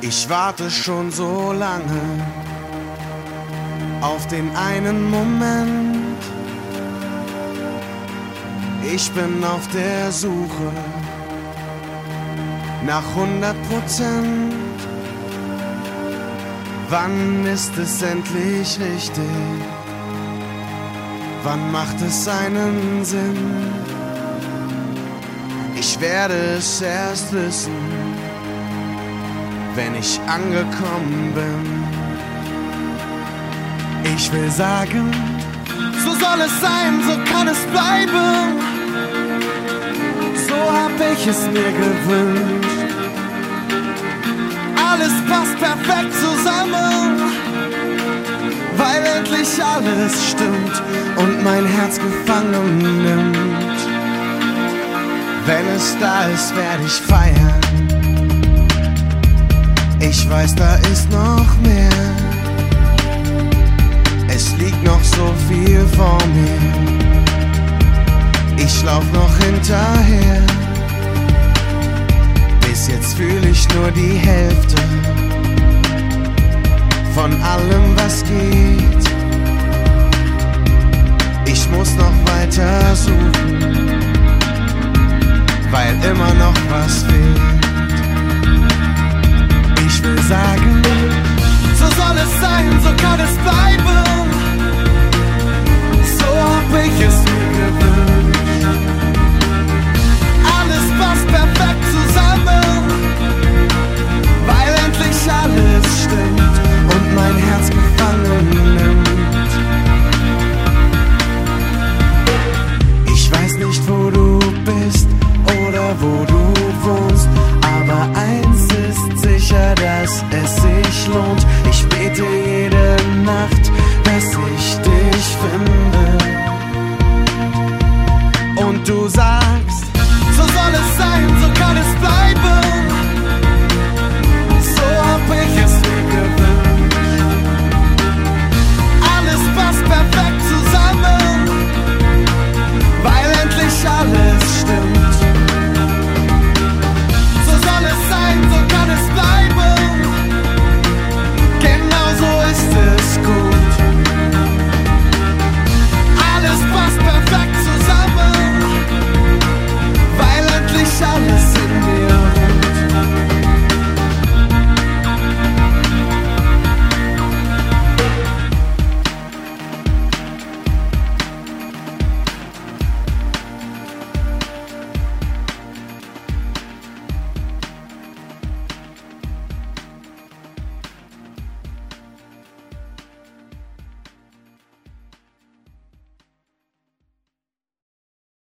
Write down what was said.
Ich warte schon so lange auf den einen Moment. Ich bin auf der Suche nach 100%. Wann ist es endlich richtig? Wann macht es einen Sinn? Ich werde es erst wissen, wenn ich angekommen bin. Ich will sagen, so soll es sein, so kann es bleiben. So hab ich es mir gewünscht. Alles passt perfekt zusammen, weil endlich alles stimmt und mein Herz gefangen nimmt. Wenn es da ist, werde ich feiern. Ich weiß, da ist noch mehr. Es liegt noch so viel vor mir. Ich lauf noch hinterher. Bis jetzt fühle ich nur die Hälfte von allem, was geht. Ich muss noch weiter suchen, weil immer noch was fehlt. Ich will sagen, so soll es sein, so kann es bleiben. So hab ich es mir gewünscht. Alles passt perfekt zusammen, weil endlich alles stimmt und mein Herz gefangen nimmt. Ich weiß nicht, wo du bist oder wo du wohnst, aber eins ist sicher, dass es sich lohnt. Ich bete jede Nacht, dass ich dich finde. Und du sagst,